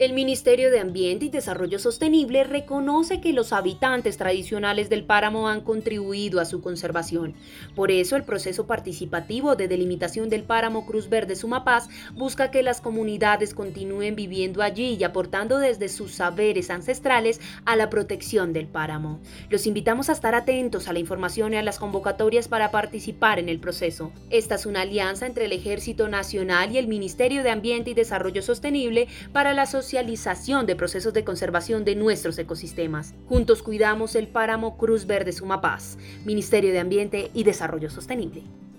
El Ministerio de Ambiente y Desarrollo Sostenible reconoce que los habitantes tradicionales del páramo han contribuido a su conservación. Por eso, el proceso participativo de delimitación del páramo Cruz Verde Sumapaz busca que las comunidades continúen viviendo allí y aportando desde sus saberes ancestrales a la protección del páramo. Los invitamos a estar atentos a la información y a las convocatorias para participar en el proceso. Esta es una alianza entre el Ejército Nacional y el Ministerio de Ambiente y Desarrollo Sostenible para la socialización de procesos de conservación de nuestros ecosistemas. Juntos cuidamos el páramo Cruz Verde Sumapaz, Ministerio de Ambiente y Desarrollo Sostenible.